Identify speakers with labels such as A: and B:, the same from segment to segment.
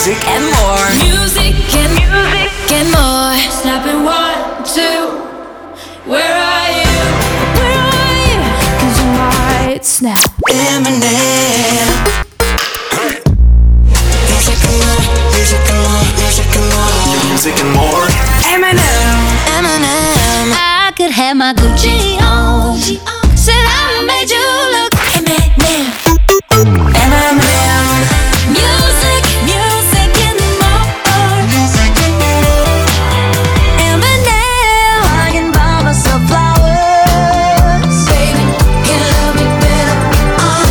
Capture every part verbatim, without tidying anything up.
A: music and more.
B: Music and music and more. Snapping one, two. Where are you? Where are you? 'Cause you might snap.
A: Eminem. Music and more, music and more, music and more. Music and more. Eminem. Eminem.
B: I could have my Gucci on. Said I made you look. Eminem.
A: Eminem.
B: Music, music and more. Eminem. I can buy myself flowers. Baby, can love me better. Uh.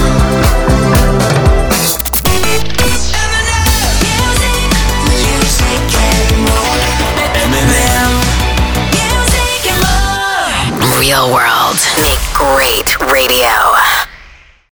A: Music and more. Eminem.
B: Music and more.
C: Real World. Make great radio.